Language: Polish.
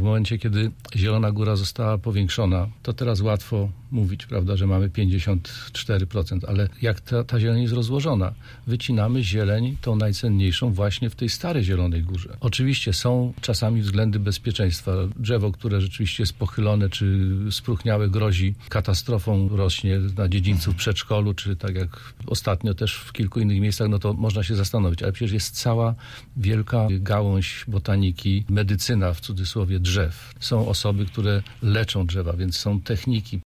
momencie, kiedy Zielona Góra została powiększona, to teraz łatwo mówić, prawda, że mamy 54%, ale jak ta zieleń jest rozłożona? Wycinamy zieleń, tą najcenniejszą właśnie w tej starej Zielonej Górze. Oczywiście są czasami względy bezpieczeństwa. Drzewo, które rzeczywiście jest pochylone czy spróchniałe, grozi katastrofą, rośnie na dziedzińcu w przedszkolu, czy tak jak ostatnio też w kilku innych miejscach, no to można się zastanowić, ale przecież jest cała wielka gałąź botaniki, medycyna w cudzysłowie drzew. Są osoby, które leczą drzewa, więc są techniki.